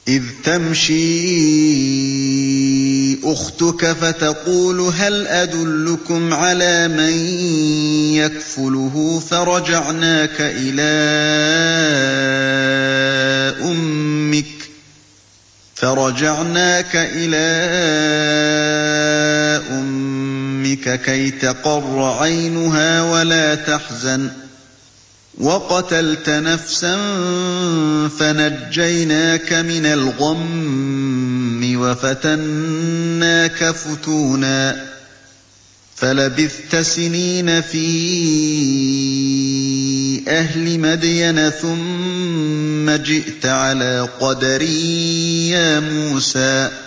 إذ تمشي أختك فتقول هل أدلكم على من يكفله فرجعناك إلى أمك كي تقر عينها ولا تحزن وقتلت نفسا فنجيناك من الغم وفتناك فتونا فلبثت سنين في أهل مدين ثم جئت على قدر يا موسى